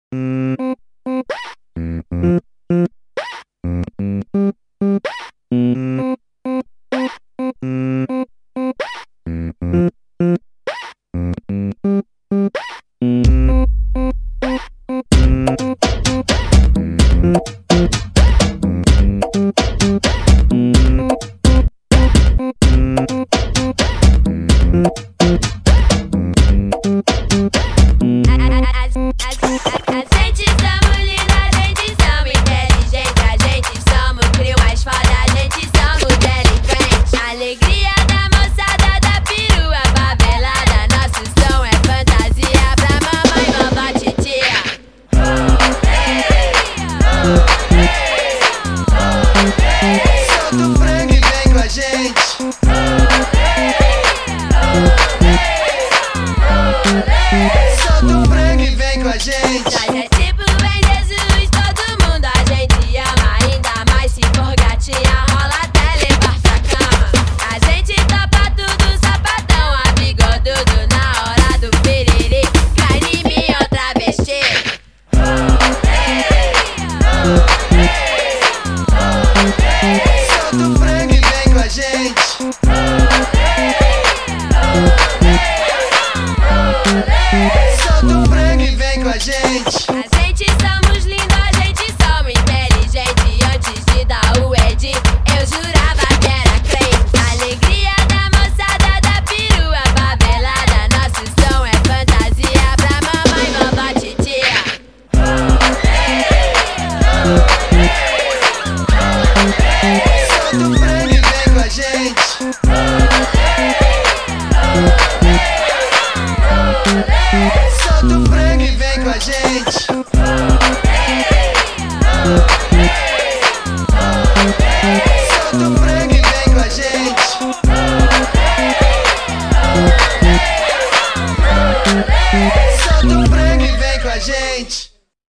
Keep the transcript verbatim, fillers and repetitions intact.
Solta o frango e vem com a gente. Nós é tipo bem Jesus, todo mundo a gente ama. Ainda mais se for gatinha, rola até levar pra cama. A gente topa tudo, sapatão, a bigodudo. Na hora do piriri, cai em mim outra vez. Solta o frango e vem com a gente. Solta o frango e vem com a gente. A gente somos lindos, a gente somos inteligente. Antes de dar o Ed, eu jurava que era crente. Alegria da moçada da perua favelada. Nosso som é fantasia pra mamãe, vovó, titia. Solta o frango e vem com a gente. Solta o frango e vem com a gente.